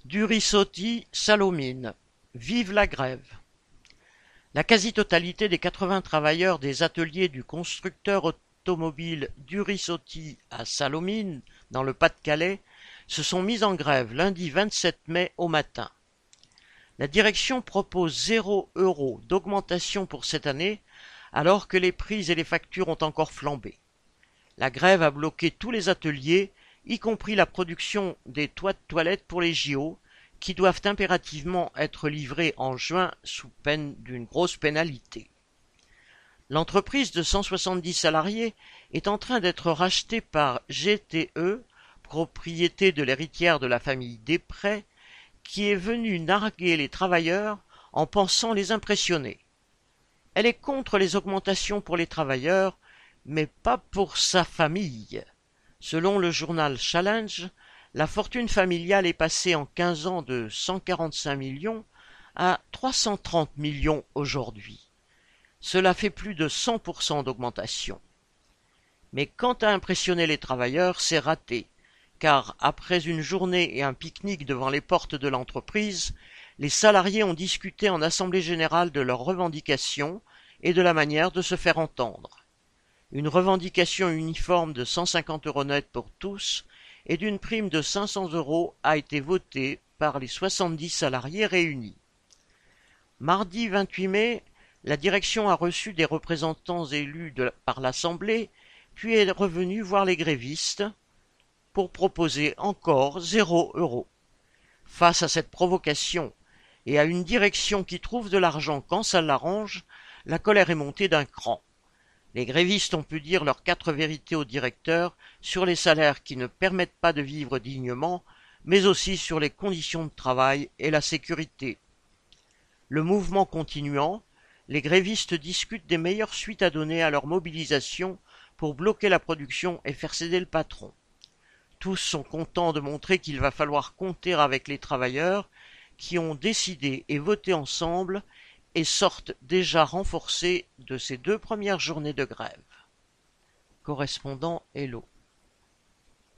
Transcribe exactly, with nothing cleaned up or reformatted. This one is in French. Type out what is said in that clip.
Durisotti Sallaumines. Vive la grève! La quasi-totalité des quatre-vingts travailleurs des ateliers du constructeur automobile Durisotti à Sallaumines, dans le Pas-de-Calais, se sont mis en grève lundi vingt-sept mai au matin. La direction propose zéro euro d'augmentation pour cette année, alors que les prix et les factures ont encore flambé. La grève a bloqué tous les ateliers, y compris la production des toits de toilettes pour les J O, qui doivent impérativement être livrés en juin sous peine d'une grosse pénalité. L'entreprise de cent soixante-dix salariés est en train d'être rachetée par G T E, propriété de l'héritière de la famille Després, qui est venue narguer les travailleurs en pensant les impressionner. Elle est contre les augmentations pour les travailleurs, mais pas pour sa famille. Selon le journal Challenge, la fortune familiale est passée en quinze ans de cent quarante-cinq millions à trois cent trente millions aujourd'hui. Cela fait plus de cent pour cent d'augmentation. Mais quant à impressionner les travailleurs, c'est raté, car après une journée et un pique-nique devant les portes de l'entreprise, les salariés ont discuté en assemblée générale de leurs revendications et de la manière de se faire entendre. Une revendication uniforme de cent cinquante euros net pour tous et d'une prime de cinq cents euros a été votée par les soixante-dix salariés réunis. Mardi vingt-huit mai, la direction a reçu des représentants élus de, par l'Assemblée, puis est revenue voir les grévistes pour proposer encore zéro euro. Face à cette provocation et à une direction qui trouve de l'argent quand ça l'arrange, la colère est montée d'un cran. Les grévistes ont pu dire leurs quatre vérités au directeur sur les salaires qui ne permettent pas de vivre dignement, mais aussi sur les conditions de travail et la sécurité. Le mouvement continuant, les grévistes discutent des meilleures suites à donner à leur mobilisation pour bloquer la production et faire céder le patron. Tous sont contents de montrer qu'il va falloir compter avec les travailleurs qui ont décidé et voté ensemble et sortent déjà renforcés de ces deux premières journées de grève. Correspondant Hello.